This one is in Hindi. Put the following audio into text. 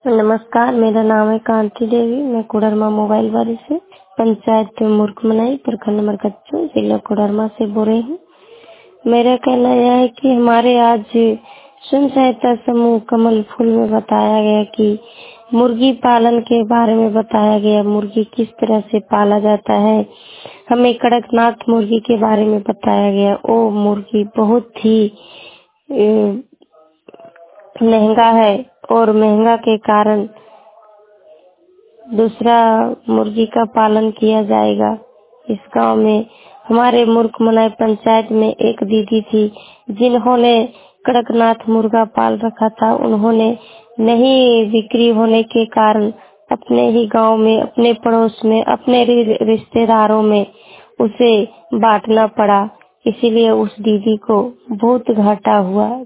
नमस्कार, मेरा नाम है कांति देवी। मैं कोडरमा मोबाइल वाली से पंचायत मूर्खमनाई प्रखंड नंबर 25 जिला कोडरमा से बोल रही हूँ। मेरा कहना यह है कि हमारे आज स्वयं सहायता समूह कमल फूल में बताया गया कि मुर्गी पालन के बारे में बताया गया, मुर्गी किस तरह से पाला जाता है। हमें कड़कनाथ मुर्गी के बारे में बताया गया। वो मुर्गी बहुत ही महंगा है और महंगा के कारण दूसरा मुर्गी का पालन किया जाएगा। इस गांव में हमारे मूर्खमनाई पंचायत में एक दीदी थी जिन्होंने कड़कनाथ मुर्गा पाल रखा था। उन्होंने नहीं बिक्री होने के कारण अपने ही गांव में, अपने पड़ोस में, अपने रिश्तेदारों में उसे बांटना पड़ा। इसीलिए उस दीदी को बहुत घाटा हुआ।